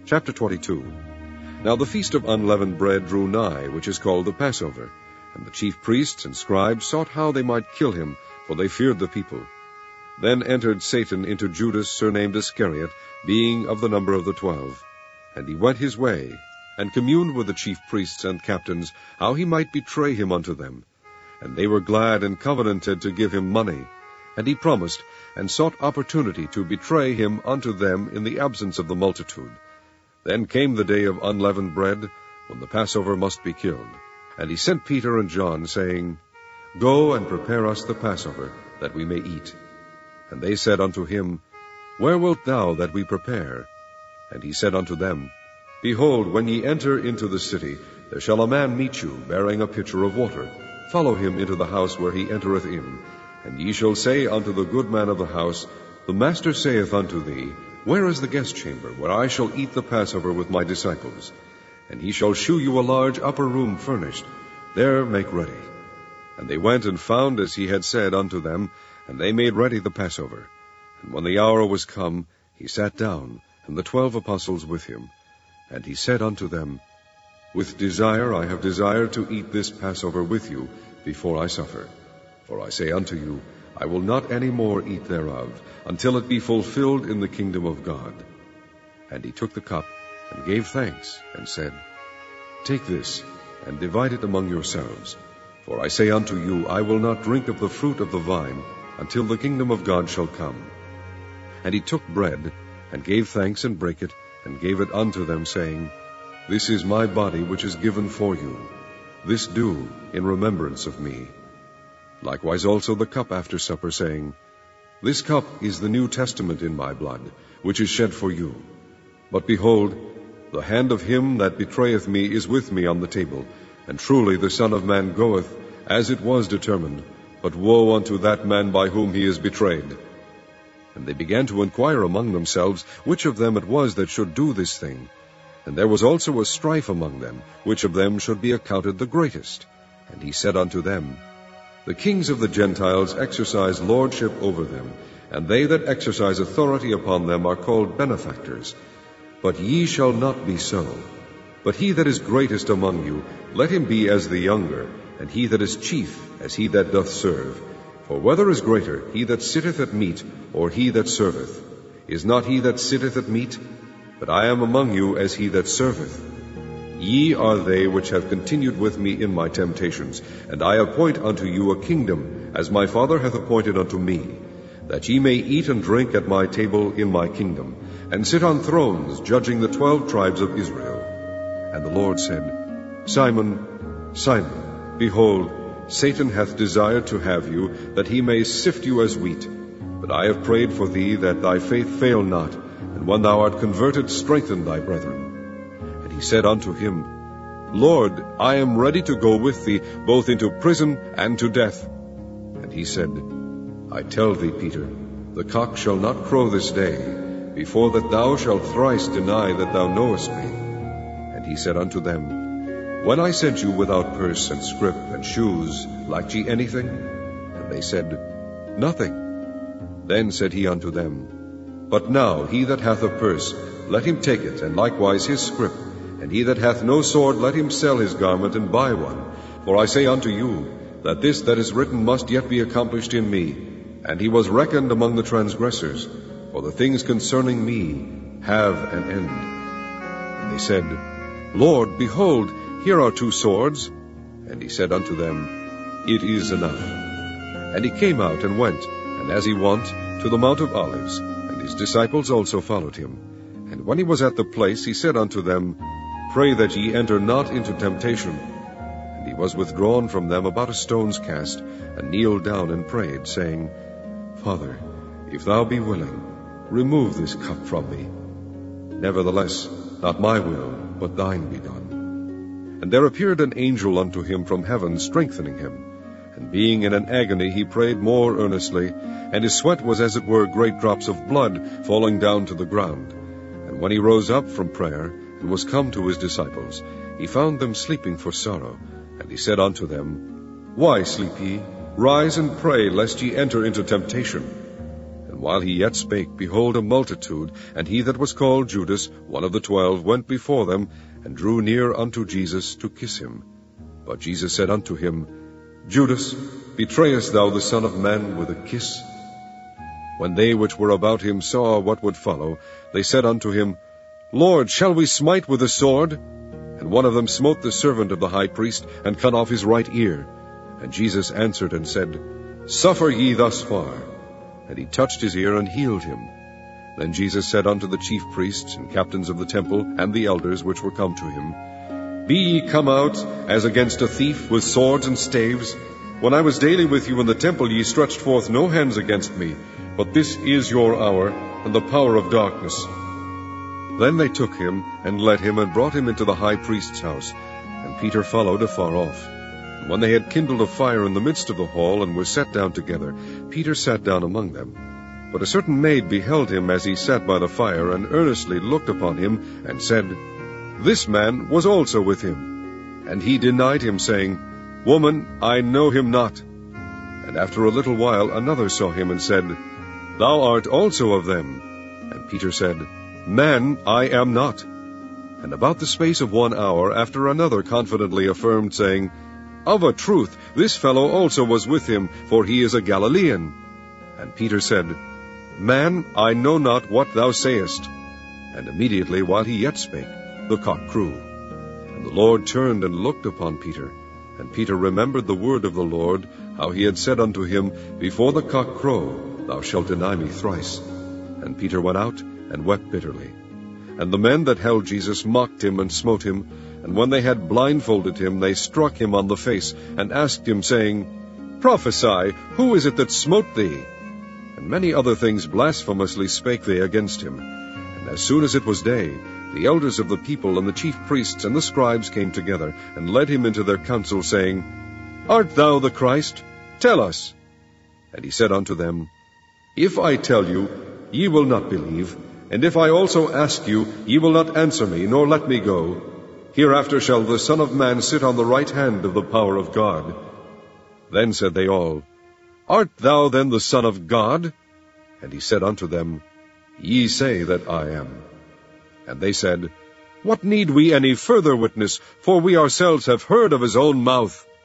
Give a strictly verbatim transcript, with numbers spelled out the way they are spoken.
Chapter twenty-two. Now the feast of unleavened bread drew nigh, which is called the Passover. And the chief priests and scribes sought how they might kill him, for they feared the people. Then entered Satan into Judas, surnamed Iscariot, being of the number of the twelve. And he went his way, and communed with the chief priests and captains, how he might betray him unto them. And they were glad and covenanted to give him money. And he promised, and sought opportunity to betray him unto them in the absence of the multitude. Then came the day of unleavened bread, when the Passover must be killed. And he sent Peter and John, saying, Go and prepare us the Passover, that we may eat. And they said unto him, Where wilt thou that we prepare? And he said unto them, Behold, when ye enter into the city, there shall a man meet you, bearing a pitcher of water. Follow him into the house where he entereth in. And ye shall say unto the good man of the house, The master saith unto thee, Where is the guest chamber, where I shall eat the Passover with my disciples? And he shall shew you a large upper room furnished. There make ready. And they went and found as he had said unto them, and they made ready the Passover. And when the hour was come, he sat down, and the twelve apostles with him. And he said unto them, With desire I have desired to eat this Passover with you before I suffer. For I say unto you, I will not any more eat thereof, until it be fulfilled in the kingdom of God. And he took the cup, and gave thanks, and said, Take this, and divide it among yourselves. For I say unto you, I will not drink of the fruit of the vine, until the kingdom of God shall come. And he took bread, and gave thanks, and brake it, and gave it unto them, saying, This is my body which is given for you. This do in remembrance of me. Likewise also the cup after supper, saying, This cup is the New Testament in my blood, which is shed for you. But behold, the hand of him that betrayeth me is with me on the table. And truly the Son of Man goeth, as it was determined, but woe unto that man by whom he is betrayed. And they began to inquire among themselves, which of them it was that should do this thing. And there was also a strife among them, which of them should be accounted the greatest. And he said unto them, The kings of the Gentiles exercise lordship over them, and they that exercise authority upon them are called benefactors. But ye shall not be so. But he that is greatest among you, let him be as the younger, and he that is chief as he that doth serve. For whether is greater, he that sitteth at meat, or he that serveth? Is not he that sitteth at meat? But I am among you as he that serveth. Ye are they which have continued with me in my temptations, and I appoint unto you a kingdom, as my Father hath appointed unto me, that ye may eat and drink at my table in my kingdom, and sit on thrones, judging the twelve tribes of Israel. And the Lord said, Simon, Simon, behold, Satan hath desired to have you, that he may sift you as wheat. But I have prayed for thee, that thy faith fail not, and when thou art converted, strengthen thy brethren. And he said unto him, Lord, I am ready to go with thee, both into prison and to death. And he said, I tell thee, Peter, the cock shall not crow this day, before that thou shalt thrice deny that thou knowest me. And he said unto them, When I sent you without purse and scrip and shoes, lacked ye anything? And they said, Nothing. Then said he unto them, But now he that hath a purse, let him take it, and likewise his scrip. And he that hath no sword, let him sell his garment and buy one. For I say unto you, that this that is written must yet be accomplished in me. And he was reckoned among the transgressors. For the things concerning me have an end. And they said, Lord, behold, here are two swords. And he said unto them, It is enough. And he came out and went, and as he wont, to the Mount of Olives, and his disciples also followed him. And when he was at the place, he said unto them, Pray that ye enter not into temptation. And he was withdrawn from them about a stone's cast, and kneeled down and prayed, saying, Father, if thou be willing, remove this cup from me. Nevertheless, not my will, but thine be done. And there appeared an angel unto him from heaven, strengthening him. And being in an agony, he prayed more earnestly, and his sweat was as it were great drops of blood falling down to the ground. And when he rose up from prayer, and was come to his disciples, he found them sleeping for sorrow. And he said unto them, Why sleep ye? Rise and pray, lest ye enter into temptation. And And while he yet spake, behold, a multitude, and he that was called Judas, one of the twelve, went before them, and drew near unto Jesus to kiss him. But Jesus said unto him, Judas, betrayest thou the Son of Man with a kiss? When they which were about him saw what would follow, they said unto him, Lord, shall we smite with the sword? And one of them smote the servant of the high priest, and cut off his right ear. And Jesus answered and said, Suffer ye thus far. And he touched his ear and healed him. Then Jesus said unto the chief priests and captains of the temple and the elders which were come to him, Be ye come out as against a thief with swords and staves? When I was daily with you in the temple, ye stretched forth no hands against me, but this is your hour, and the power of darkness. Then they took him, and led him, and brought him into the high priest's house, and Peter followed afar off. And when they had kindled a fire in the midst of the hall, and were set down together, Peter sat down among them. But a certain maid beheld him as he sat by the fire, and earnestly looked upon him, and said, This man was also with him. And he denied him, saying, Woman, I know him not. And after a little while another saw him, and said, Thou art also of them. And Peter said, Man, I am not. And about the space of one hour after another confidently affirmed, saying, Of a truth, this fellow also was with him, for he is a Galilean. And Peter said, Man, I know not what thou sayest. And immediately while he yet spake, the cock crew. And the Lord turned and looked upon Peter. And Peter remembered the word of the Lord, how he had said unto him, Before the cock crow, thou shalt deny me thrice. And Peter went out, and wept bitterly. And the men that held Jesus mocked him and smote him, and when they had blindfolded him, they struck him on the face, and asked him, saying, Prophesy, who is it that smote thee? And many other things blasphemously spake they against him. And as soon as it was day, the elders of the people and the chief priests and the scribes came together, and led him into their council, saying, Art thou the Christ? Tell us. And he said unto them, If I tell you, ye will not believe, and if I also ask you, ye will not answer me, nor let me go. Hereafter shall the Son of Man sit on the right hand of the power of God. Then said they all, Art thou then the Son of God? And he said unto them, Ye say that I am. And they said, What need we any further witness? For we ourselves have heard of his own mouth.